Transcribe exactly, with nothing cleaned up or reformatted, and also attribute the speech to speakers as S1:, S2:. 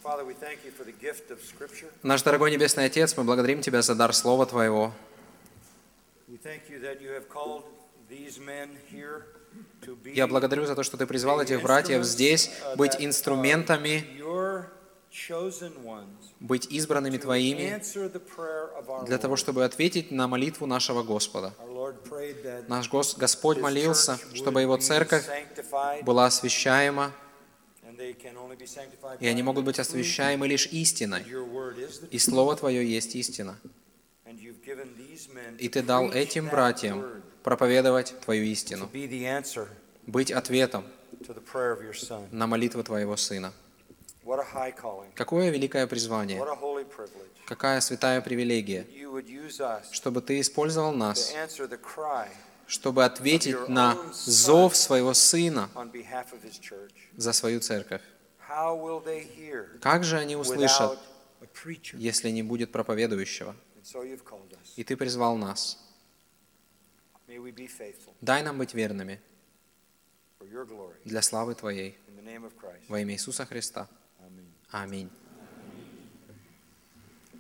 S1: Наш дорогой Небесный Отец, мы благодарим Тебя за дар Слова Твоего. Я благодарю за то, что Ты призвал этих братьев здесь быть инструментами, быть избранными Твоими для того, чтобы ответить на молитву нашего Господа. Наш Господь молился, чтобы Его церковь была освящаема, и они могут быть освящаемы лишь истиной. И Слово Твое есть истина. И Ты дал этим братьям проповедовать Твою истину, быть ответом на молитву Твоего Сына. Какое великое призвание, какая святая привилегия, чтобы Ты использовал нас, чтобы ответить на зов Своего Сына за Свою церковь. Как же они услышат, если не будет проповедующего? И Ты призвал нас. Дай нам быть верными для славы Твоей во имя Иисуса Христа. Аминь.